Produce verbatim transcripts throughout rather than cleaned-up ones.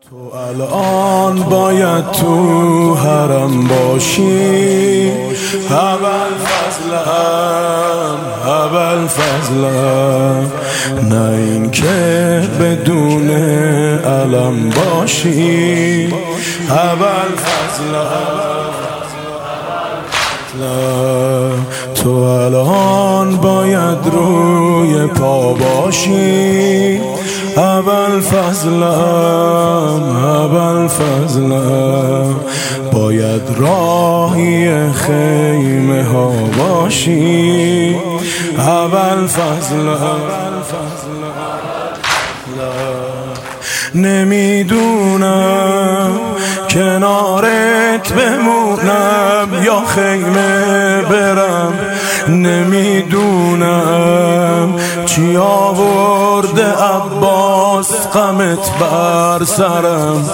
تو الان باید تو حرم باشی، اول فضلم اول فضلم، نه این که بدون علم باشی، اول فضلم. تو الان باید روی پا باشی، اول فضلم اول فضلم، باید راهی خیمه ها باشی، اول فضلم. نمیدونم کنارت بمونم یا خیمه برم، نمیدونم چی آورده عباس غمت بر سرم،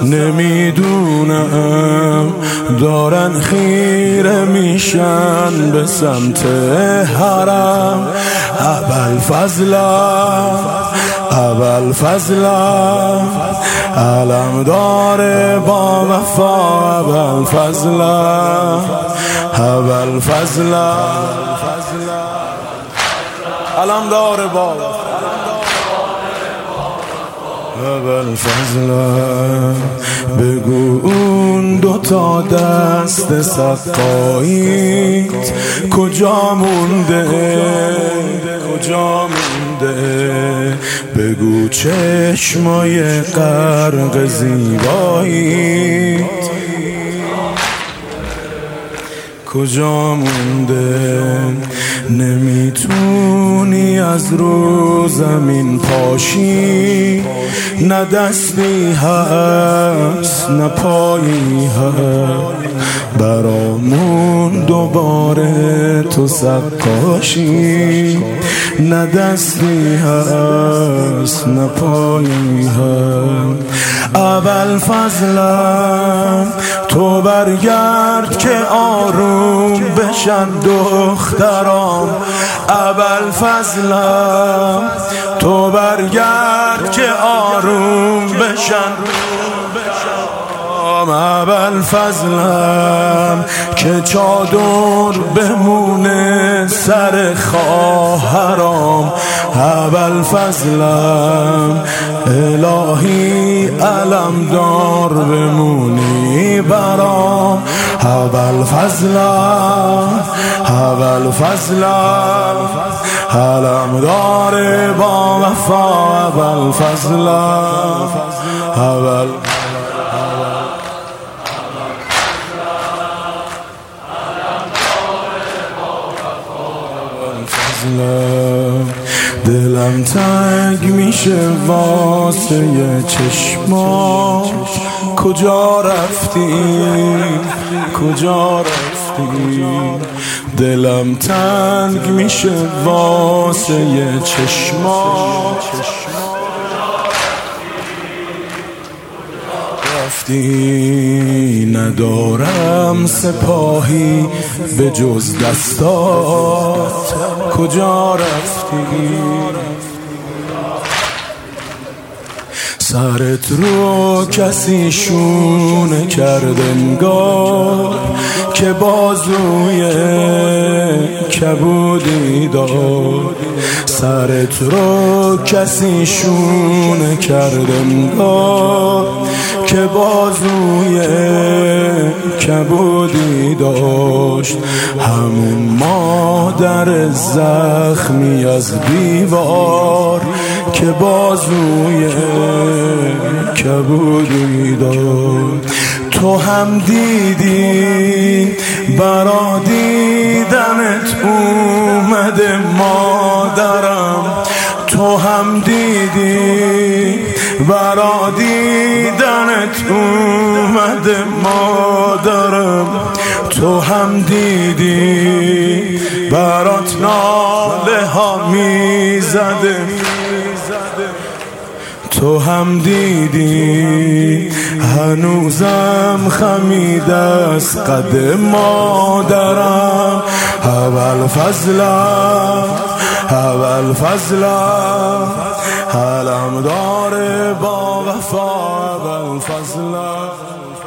نمیدونم دارن خیره میشن به سمت حرم، اول فضلم اول فضلم، علم داره با وفا، اول فضلم اول فضلم، علم داره با اول فضلم. بگو اون دوتا دست سقاییت کجا مونده کجا مونده، بگو چشمای غرق زیباییت کجا مونده. نمیتونی از رو زمین پاشی، نه دستی هست نه پایی هست، برامون دوباره تو سقاشی، نه دستی هست نه پایی هست، اول فضلم تو برگرد که آروم بشن دخترام، اول فضلم تو برگرد که آروم بشن، اول فضلم که چادر بمونه سر خواهرام، اول فضلم الهی علم دار بمونی برام، اول فضلم اول فضلم، علم داره با وفا، اول فضلم اول دلم تنگ میشه واسه چشما، کجا رفتی کجا رفتی، دلم تنگ میشه واسه چشما، رفتی ندارم سپاهی به جز دستات، کجا رفتی، سرت رو کسی شونه کرده انگار که بازوی کبودی داد، سرت رو کسی شونه کرده انگار که بازوی کبودی داشت، همون مادر زخمی از دیوار که بازوی کبودی داشت. تو هم دیدی برا دیدنت اومده مادرم، تو هم دیدی برا دیدنت اومده مادرم، تو هم دیدی برات ناله ها میزده، تو هم دیدی هنوزم خمید از قد مادرم، اول فضلم اول فضلم علم داره با وفا اول فضلم